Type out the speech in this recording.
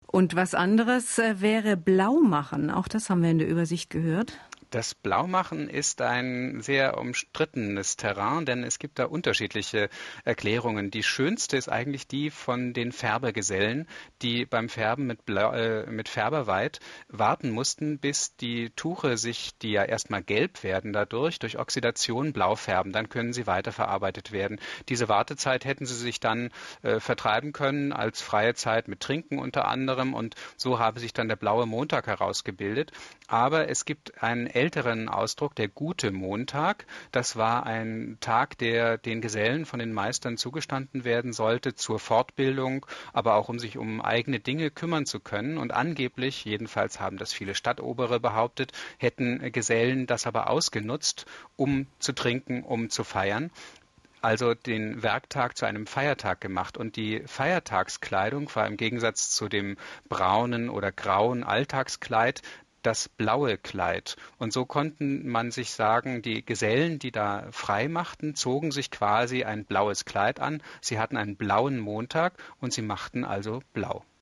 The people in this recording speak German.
Und was anderes wäre blau machen. Auch das haben wir in der Übersicht gehört. Das Blaumachen ist ein sehr umstrittenes Terrain, denn es gibt da unterschiedliche Erklärungen. Die schönste ist eigentlich die von den Färbergesellen, die beim Färben mit Färberweit warten mussten, bis die Tuche sich, die ja erstmal gelb werden dadurch, durch Oxidation blau färben. Dann können sie weiterverarbeitet werden. Diese Wartezeit hätten sie sich dann vertreiben können als freie Zeit mit Trinken unter anderem, und so habe sich dann der blaue Montag herausgebildet. Aber es gibt einen älteren Ausdruck, der gute Montag. Das war ein Tag, der den Gesellen von den Meistern zugestanden werden sollte zur Fortbildung, aber auch um sich um eigene Dinge kümmern zu können. Und angeblich, jedenfalls haben das viele Stadtobere behauptet, hätten Gesellen das aber ausgenutzt, um zu trinken, um zu feiern. Also den Werktag zu einem Feiertag gemacht. Und die Feiertagskleidung war im Gegensatz zu dem braunen oder grauen Alltagskleid das blaue Kleid. Und so konnten man sich sagen, die Gesellen, die da frei machten, zogen sich quasi ein blaues Kleid an. Sie hatten einen blauen Montag und sie machten also blau.